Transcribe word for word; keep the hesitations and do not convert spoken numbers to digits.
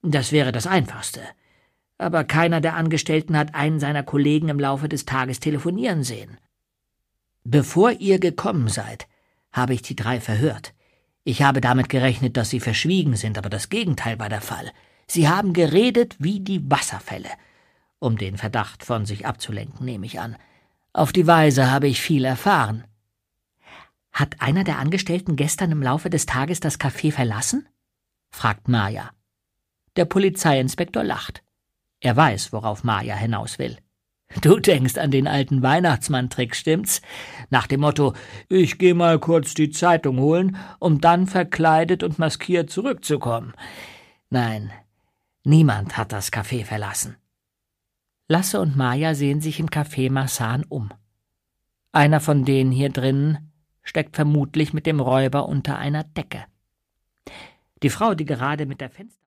Das wäre das Einfachste. Aber keiner der Angestellten hat einen seiner Kollegen im Laufe des Tages telefonieren sehen. Bevor ihr gekommen seid, habe ich die drei verhört. Ich habe damit gerechnet, dass sie verschwiegen sind, aber das Gegenteil war der Fall. Sie haben geredet wie die Wasserfälle. Um den Verdacht von sich abzulenken, nehme ich an. Auf die Weise habe ich viel erfahren. »Hat einer der Angestellten gestern im Laufe des Tages das Café verlassen?« fragt Maja. Der Polizeiinspektor lacht. Er weiß, worauf Maja hinaus will. »Du denkst an den alten Weihnachtsmann-Trick, stimmt's? Nach dem Motto, ich geh mal kurz die Zeitung holen, um dann verkleidet und maskiert zurückzukommen. Nein, niemand hat das Café verlassen.« Lasse und Maja sehen sich im Café Marsan um. Einer von denen hier drinnen steckt vermutlich mit dem Räuber unter einer Decke. Die Frau, die gerade mit der Fenster